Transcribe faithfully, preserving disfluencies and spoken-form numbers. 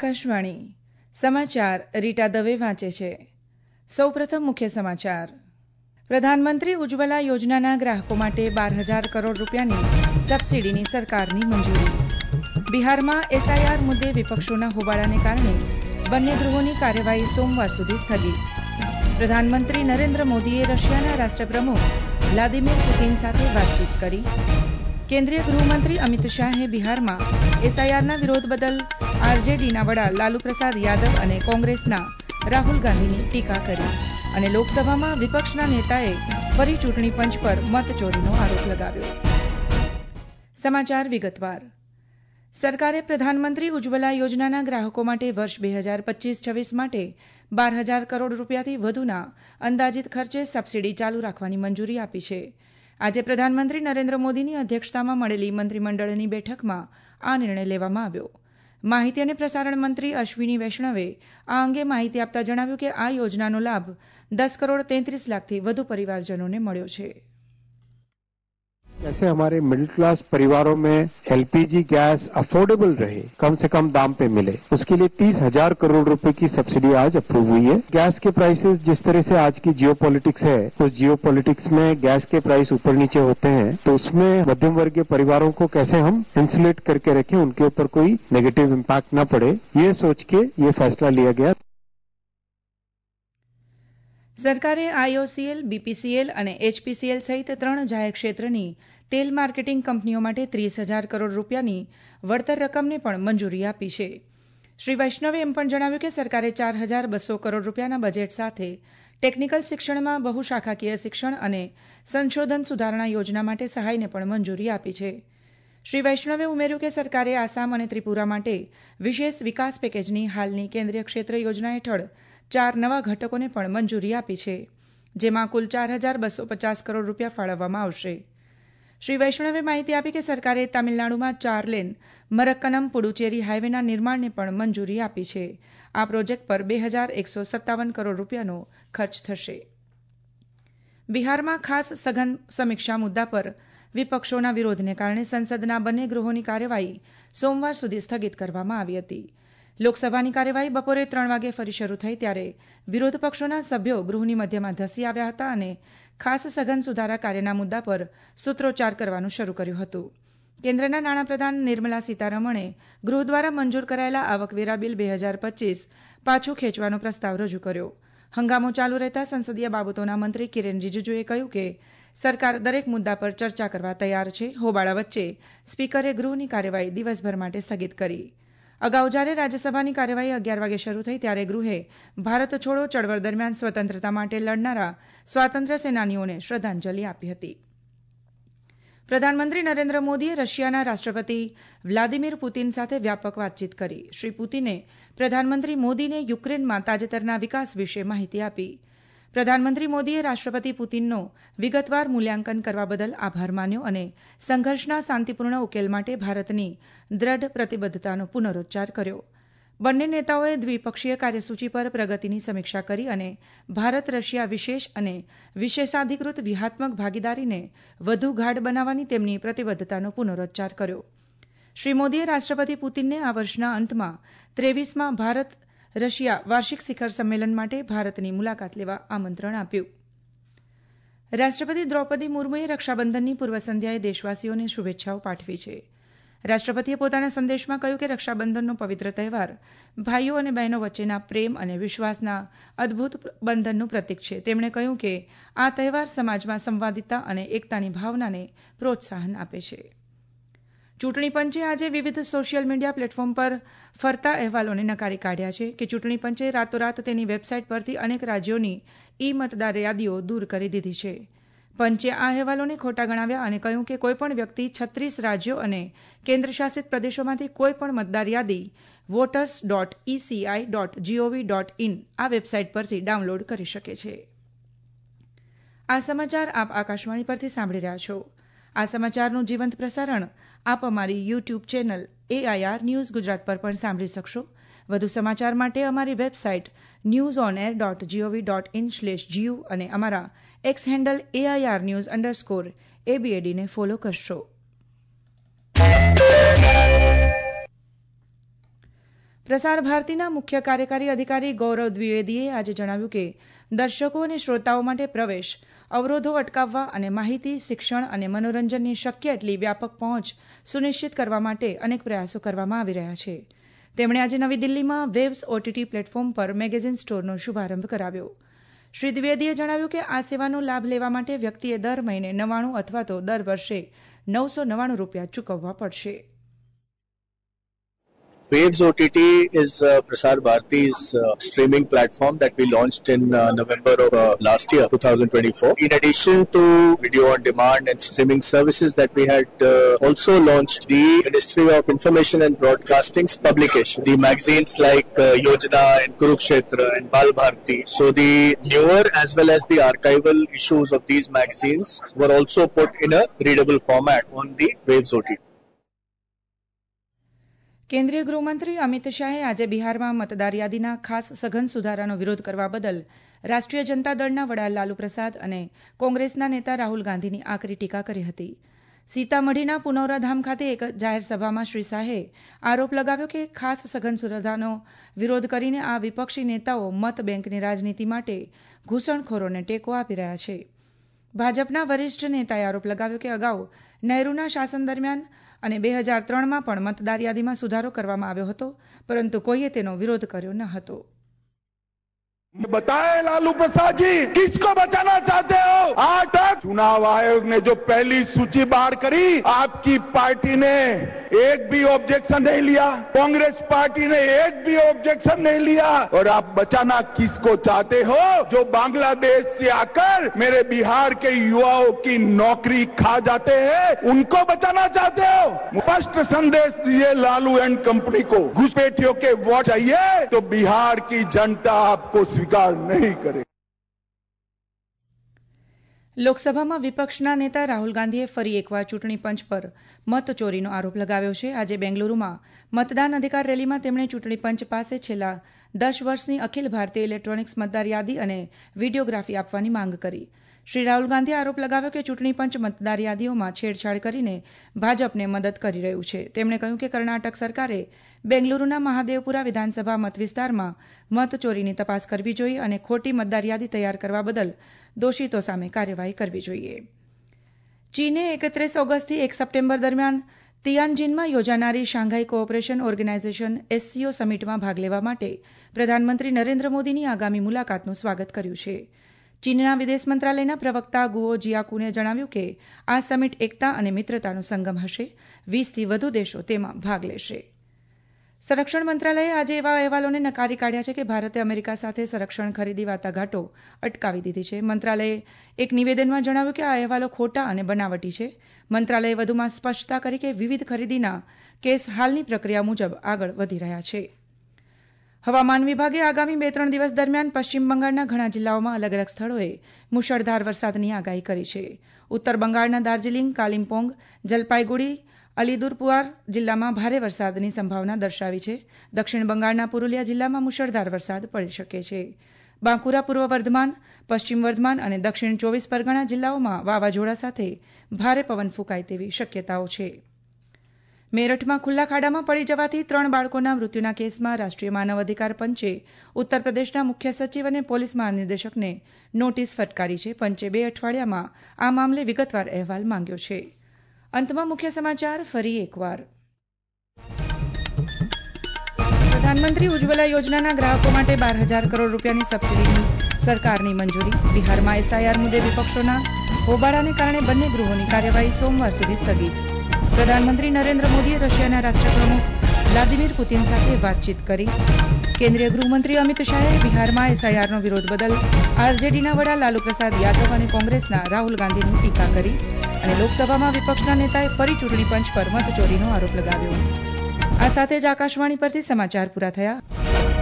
આકાશવાણી સમાચાર રીટા દવે વાંચે છે. સૌપ્રથમ મુખ્ય સમાચાર. પ્રધાનમંત્રી ઉજ્જવલા યોજનાના ગ્રાહકો માટે બાર હજાર કરોડ રૂપિયાની સબસીડીની સરકારની મંજૂરી. બિહારમાં એસઆઈઆર મુદ્દે વિપક્ષોના હોબાળાને કારણે બંને ગૃહોની કાર્યવાહી સોમવાર સુધી સ્થગિત. પ્રધાનમંત્રી નરેન્દ્ર મોદીએ રશિયાના રાષ્ટ્રપ્રમુખ વ્લાદિમીર પુતિન સાથે વાતચીત કરી. કેન્દ્રીય ગૃહમંત્રી અમિત શાહે બિહારમાં એસઆઈઆરના વિરોધ બદલ આરજેડીના વડા લાલુ પ્રસાદ યાદવ અને કોંગ્રેસના રાહુલ ગાંધીની ટીકા કરી અને લોકસભામાં વિપક્ષના નેતાએ ફરી ચૂંટણી પંચ પર મતચોરીનો આરોપ લગાવ્યો. સમાચાર વિગતવાર. સરકારે પ્રધાનમંત્રી ઉજ્જવલા યોજનાના ગ્રાહકો માટે વર્ષ બે હજાર પચીસ છવ્વીસ માટે બાર હજાર કરોડ રૂપિયાથી વધુના અંદાજિત ખર્ચે સબસીડી ચાલુ રાખવાની મંજૂરી આપી છે. આજે પ્રધાનમંત્રી નરેન્દ્ર મોદીની અધ્યક્ષતામાં મળેલી મંત્રીમંડળની બેઠકમાં આ નિર્ણય લેવામાં આવ્યો. માહિતી અને પ્રસારણ મંત્રી અશ્વિની વૈષ્ણવે આ અંગે માહિતી આપતા જણાવ્યું કે આ યોજનાનો લાભ દસ કરોડ તેત્રીસ લાખથી વધુ પરિવારજનોને મળ્યો છે. जैसे हमारे मिडिल क्लास परिवारों में एलपीजी गैस अफोर्डेबल रहे, कम से कम दाम पे मिले, उसके लिए तीस हजार करोड़ रुपए की सब्सिडी आज अप्रूव हुई है. गैस के प्राइसेस जिस तरह से आज की जियो पॉलिटिक्स है, तो जियो पॉलिटिक्स में गैस के प्राइस ऊपर नीचे होते हैं, तो उसमें मध्यम वर्गीय परिवारों को कैसे हम इंसुलेट करके रखें, उनके ऊपर कोई नेगेटिव इम्पैक्ट न पड़े, ये सोच के ये फैसला लिया गया. સરકારે આઈઓસીએલ, બીપીસીએલ અને એચપીસીએલ સહિત ત્રણ જાહેર ક્ષેત્રની તેલ માર્કેટિંગ કંપનીઓ માટે ત્રીસ હજાર કરોડ રૂપિયાની વળતર રકમને પણ મંજૂરી આપી છે. શ્રી વૈષ્ણવે એમ પણ જણાવ્યું કે સરકારે ચાર હજાર બસો કરોડ રૂપિયાના બજેટ સાથે ટેકનિકલ શિક્ષણમાં બહુશાખાકીય શિક્ષણ અને સંશોધન સુધારણા યોજના માટે સહાયને પણ મંજૂરી આપી છે. શ્રી વૈષ્ણવે ઉમેર્યું કે સરકારે આસામ અને ત્રિપુરા માટે વિશેષ વિકાસ પેકેજની હાલની કેન્દ્રીય ક્ષેત્ર યોજના હેઠળ ચાર નવા ઘટકોને પણ મંજૂરી આપી છે, જેમાં કુલ ચાર હજાર બસો પચાસ કરોડ રૂપિયા ફાળવવામાં આવશે. શ્રી વૈષ્ણવે માહિતી આપી કે સરકારે તામિલનાડુમાં ચાર લેન મરક્કનમ પુડુચેરી હાઈવેના નિર્માણને પણ મંજૂરી આપી છે. આ પ્રોજેક્ટ પર બે હજાર એકસો સત્તાવન કરોડ રૂપિયાનો ખર્ચ થશે. બિહારમાં ખાસ સઘન સમીક્ષા મુદ્દા પર વિપક્ષોના વિરોધને કારણે સંસદના બંને ગૃહોની કાર્યવાહી સોમવાર સુધી સ્થગિત કરવામાં આવી હતી. લોકસભાની કાર્યવાહી બપોરે ત્રણ વાગે ફરી શરૂ થઈ ત્યારે વિરોધ પક્ષોના સભ્યો ગૃહની મધ્યમાં ધસી આવ્યા હતા અને ખાસ સઘન સુધારા કાર્યના મુદ્દા પર સૂત્રોચ્ચાર કરવાનું શરૂ કર્યું હતું. કેન્દ્રના નાણાપ્રધાન નિર્મલા સીતારમણે ગૃહ દ્વારા મંજૂર કરાયેલા આવકવેરા બિલ બે હજાર પચીસ પાછું ખેંચવાનો પ્રસ્તાવ રજૂ કર્યો. હંગામો ચાલુ રહેતા સંસદીય બાબતોના મંત્રી કિરેન રિજિજુએ કહ્યું કે સરકાર દરેક મુદ્દા પર ચર્ચા કરવા તૈયાર છે. હોબાળા વચ્ચે સ્પીકરે ગૃહની કાર્યવાહી દિવસભર માટે સ્થગિત કરી. અગાઉ જ્યારે રાજ્યસભાની કાર્યવાહી અગિયાર વાગે શરૂ થઈ ત્યારે ગૃહે ભારત છોડો ચળવળ દરમિયાન સ્વતંત્રતા માટે લડનારા સ્વાતંત્ર્ય સેનાનીઓને શ્રદ્ધાંજલિ આપી હતી. પ્રધાનમંત્રી નરેન્દ્ર મોદીએ રશિયાના રાષ્ટ્રપતિ વ્લાદિમીર પુતિન સાથે વ્યાપક વાતચીત કરી. શ્રી પુતિને પ્રધાનમંત્રી મોદીને યુક્રેનમાં તાજેતરના વિકાસ વિશે માહિતી આપી. પ્રધાનમંત્રી મોદીએ રાષ્ટ્રપતિ પુતિનનો વિગતવાર મૂલ્યાંકન કરવા બદલ આભાર માન્યો અને સંઘર્ષના શાંતિપૂર્ણ ઉકેલ માટે ભારતની દ્રઢ પ્રતિબદ્ધતાનો પુનરોચ્ચાર કર્યો. બંને નેતાઓએ દ્વિપક્ષીય કાર્યસૂચિ પર પ્રગતિની સમીક્ષા કરી અને ભારત રશિયા વિશેષ અને વિશેષાધિકૃત વ્યૂહાત્મક ભાગીદારીને વધુ ગાઢ બનાવવાની તેમની પ્રતિબદ્ધતાનો પુનરોચ્ચાર કર્યો. શ્રી મોદીએ રાષ્ટ્રપતિ પુતિનને આ વર્ષના અંતમાં ત્રેવીસમાં ભારત રશિયા વાર્ષિક શિખર સંમેલન માટે ભારતની મુલાકાત લેવા આમંત્રણ આપ્યું. રાષ્ટ્રપતિ દ્રૌપદી મુર્મુએ રક્ષાબંધનની પૂર્વ સંધ્યાએ દેશવાસીઓને શુભેચ્છાઓ પાઠવી છે. રાષ્ટ્રપતિએ પોતાના સંદેશમાં કહ્યું કે રક્ષાબંધનનો પવિત્ર તહેવાર ભાઈઓ અને બહેનો વચ્ચેના પ્રેમ અને વિશ્વાસના અદભુત બંધનનું પ્રતીક છે. તેમણે કહ્યું કે આ તહેવાર સમાજમાં સંવાદિતા અને એકતાની ભાવનાને પ્રોત્સાહન આપે છે. ચૂંટણી પંચે આજે વિવિધ સોશિયલ મીડિયા પ્લેટફોર્મ પર ફરતા અહેવાલોને નકારી કાઢ્યા છે કે ચૂંટણી પંચે રાતોરાત તેની વેબસાઇટ પરથી અનેક રાજ્યોની ઈ મતદાર યાદીઓ દૂર કરી દીધી છે. પંચે આ અહેવાલોને ખોટા ગણાવ્યા અને કહ્યું કે કોઈપણ વ્યક્તિ છત્રીસ રાજ્યો અને કેન્દ્રશાસિત પ્રદેશોમાંથી કોઈપણ મતદાર યાદી voters dot ECI dot G O V dot in આ વેબસાઇટ પરથી ડાઉનલોડ કરી શકે છે. આ સમાચાર આપ આકાશવાણી પરથી સાંભળી રહ્યા છો. આ સમાચારનું જીવંત પ્રસારણ આપ અમારી YouTube channel AIR news Gujarat પર પણ સાંભળી શકશો. વધુ સમાચાર માટે અમારી website news on air dot G O V dot in slash G U અને અમારા X handle AIR news underscore એબીએડીને ફોલો કરશો. પ્રસાર ભારતીના મુખ્ય કાર્યકારી અધિકારી ગૌરવ દ્વિવેદીએ આજે જણાવ્યું કે દર્શકો અને શ્રોતાઓ માટે પ્રવેશ અવરોધો અટકાવવા અને માહિતી શિક્ષણ અને મનોરંજનની શક્ય એટલી વ્યાપક પહોંચ સુનિશ્ચિત કરવા માટે અનેક પ્રયાસો કરવામાં આવી રહ્યા છે. તેમણે આજે નવી દિલ્હીમાં વેવ્સ ઓટીટી પ્લેટફોર્મ પર મેગેઝિન સ્ટોરનો શુભારંભ કરાવ્યો. શ્રી દ્વિવેદીએ જણાવ્યું કે આ સેવાનો લાભ લેવા માટે વ્યક્તિએ દર મહિને નવ્વાણું અથવા તો દર વર્ષે નવસો નવ્વાણું રૂપિયા ચૂકવવા પડશે. Waves O T T is uh, Prasar Bharati's uh, streaming platform that we launched in uh, November of uh, last year, twenty twenty-four. In addition to video on demand and streaming services that we had uh, also launched the Ministry of Information and Broadcasting's publication, the magazines like uh, Yojana and Kurukshetra and Bal Bharati. So the newer as well as the archival issues of these magazines were also put in a readable format on the Waves O T T. કેન્દ્રીય ગૃહમંત્રી અમિત શાહે આજે બિહારમાં મતદાર યાદીના ખાસ સઘન સુધારાનો વિરોધ કરવા બદલ રાષ્ટ્રીય જનતા દળના વડા લાલુ પ્રસાદ અને કોંગ્રેસના નેતા રાહુલ ગાંધીની આકરી ટીકા કરી હતી. સીતામઢીના પુનૌરાધામ ખાતે એક જાહેર સભામાં શ્રી શાહે આરોપ લગાવ્યો કે ખાસ સઘન સુધારાનો વિરોધ કરીને આ વિપક્ષી નેતાઓ મત બેંકની રાજનીતિ માટે ઘૂસણખોરોને ટેકો આપી રહ્યા છે. ભાજપના વરિષ્ઠ નેતાએ આરોપ લગાવ્યો કે અગાઉ નહેરુના શાસન દરમિયાન અને બે હજાર ત્રણમાં પણ મતદાર યાદીમાં સુધારો કરવામાં આવ્યો હતો, પરંતુ કોઈએ તેનો વિરોધ કર્યો ન હતો. बताए लालू प्रसाद जी किसको बचाना चाहते हो? आज तक चुनाव आयोग ने जो पहली सूची बाहर करी, आपकी पार्टी ने एक भी ऑब्जेक्शन नहीं लिया, कांग्रेस पार्टी ने एक भी ऑब्जेक्शन नहीं लिया. और आप बचाना किसको चाहते हो? जो बांग्लादेश से आकर मेरे बिहार के युवाओं की नौकरी खा जाते हैं, उनको बचाना चाहते हो? स्पष्ट संदेश दिए लालू एंड कंपनी को, घुसपैठियों के वोट चाहिए तो बिहार की जनता आपको स्वीकार नहीं करे. લોકસભામાં વિપક્ષના નેતા રાહુલ ગાંધીએ ફરી એકવાર ચૂંટણી પંચ પર મતચોરીનો આરોપ લગાવ્યો છે. આજે બેંગલુરુમાં મતદાન અધિકાર રેલીમાં તેમણે ચૂંટણી પંચ પાસે છેલ્લા દસ વર્ષની અખિલ ભારતીય ઇલેક્ટ્રોનિક્સ મતદાર યાદી અને વિડીયોગ્રાફી આપવાની માંગ કરી. શ્રી રાહુલ ગાંધીએ આરોપ લગાવ્યો કે ચૂંટણી પંચ મતદાર યાદીઓમાં છેડછાડ કરીને ભાજપને મદદ કરી રહ્યું છે. તેમણે કહ્યું કે કર્ણાટક સરકારે બેંગલુરુના મહાદેવપુરા વિધાનસભા મતવિસ્તારમાં મતચોરીની તપાસ કરવી જોઈએ અને ખોટી મતદાર યાદી તૈયાર કરવા બદલ દોષિતો સામે કાર્યવાહી કરવી જોઈએ. ચીને એકત્રીસ ઓગસ્ટથી એક સપ્ટેમ્બર દરમિયાન તિયાનજિનમાં યોજાનારી શાંઘાઈ કોઓપરેશન ઓર્ગેનાઇઝેશન એસસીઓ સમિટમાં ભાગ લેવા માટે પ્રધાનમંત્રી નરેન્દ્ર મોદીની આગામી મુલાકાતનું સ્વાગત કર્યું છે. ચીનના વિદેશ મંત્રાલયના પ્રવક્તા ગુઓ જિયાકુને જણાવ્યું કે આ સમિટ એકતા અને મિત્રતાનો સંગમ હશે. વીસથી વધુ દેશો તેમાં ભાગ લેશે. સંરક્ષણ મંત્રાલયે આજે એવા અહેવાલોને નકારી કાઢ્યા છે કે ભારતે અમેરિકા સાથે સંરક્ષણ ખરીદી વાટાઘાટો અટકાવી દીધી છે. મંત્રાલયે એક નિવેદનમાં જણાવ્યું કે આ અહેવાલો ખોટા અને બનાવટી છે. મંત્રાલયે વધુમાં સ્પષ્ટતા કરી કે વિવિધ ખરીદીના કેસ હાલની પ્રક્રિયા મુજબ આગળ વધી રહ્યા છે. હવામાન વિભાગે આગામી બે ત્રણ દિવસ દરમિયાન પશ્ચિમ બંગાળના ઘણા જિલ્લાઓમાં અલગ અલગ સ્થળોએ મુશળધાર વરસાદની આગાહી કરી છે. ઉત્તર બંગાળના દાર્જિલિંગ, કાલિમ્પોંગ, જલપાઈગુડી, અલીદુરપુઆર જિલ્લામાં ભારે વરસાદની સંભાવના દર્શાવી છે. દક્ષિણ બંગાળના પુરુલિયા જિલ્લામાં મુશળધાર વરસાદ પડી શકે છે. બાંકુરા, પૂર્વ વર્ધમાન, પશ્ચિમ વર્ધમાન અને દક્ષિણ ચોવીસ પરગણા જિલ્લાઓમાં વાવાઝોડા સાથે ભારે પવન ફૂંકાય તેવી શક્યતાઓ છે. મેરઠમાં ખુલ્લા ખાડામાં પડી જવાથી ત્રણ બાળકોના મૃત્યુના કેસમાં રાષ્ટ્રીય માનવ અધિકાર પંચે ઉત્તર પ્રદેશના મુખ્ય સચિવ અને પોલીસ મહાનિદેશકને નોટિસ ફટકારી છે. પંચે બે અઠવાડિયામાં આ મામલે વિગતવાર અહેવાલ માંગ્યો છે. અંતમાં મુખ્ય સમાચાર ફરી એકવાર. પ્રધાનમંત્રી ઉજ્જવલા યોજનાના ગ્રાહકો માટે બાર હજાર કરોડ રૂપિયાની સબસિડીની સરકારની મંજૂરી. બિહારમાં એસઆઈઆર મુદ્દે વિપક્ષોના હોબાળાને કારણે બંને ગૃહોની કાર્યવાહી સોમવાર સુધી સ્થગિત. પ્રધાનમંત્રી નરેન્દ્ર મોદીએ રશિયાના રાષ્ટ્રપ્રમુખ વ્લાદિમીર પુતિન સાથે વાતચીત કરી. કેન્દ્રીય ગૃહમંત્રી અમિત શાહે બિહારમાં એસઆઈઆરનો વિરોધ બદલ આરજેડીના વડા લાલુ પ્રસાદ યાદવ અને કોંગ્રેસના રાહુલ ગાંધીની ટીકા કરી. અને લોકસભામાં વિપક્ષના નેતાએ ફરી ચૂંટણી પંચ પર મતચોરીનો આરોપ લગાવ્યો. આ સાથે જ આકાશવાણી પરથી સમાચાર પૂરા થયા.